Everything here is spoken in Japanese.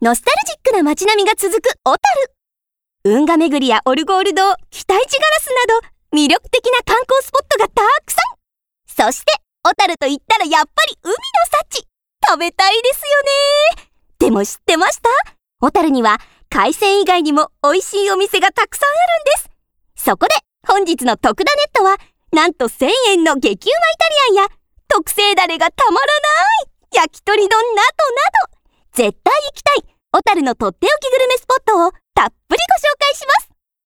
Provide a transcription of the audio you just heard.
ノスタルジックな街並みが続く小樽。運河巡りやオルゴール堂、期待値ガラスなど魅力的な観光スポットがたくさん。そして小樽と言ったらやっぱり海の幸、食べたいですよね。でも知ってました？小樽には海鮮以外にも美味しいお店がたくさんあるんです。そこで本日の特ダネットは、なんと1000円の激うまイタリアンや特製ダレがたまらない焼き鳥丼などなど、絶対行きたい小樽のとっておきグルメスポットをたっぷりご紹介します。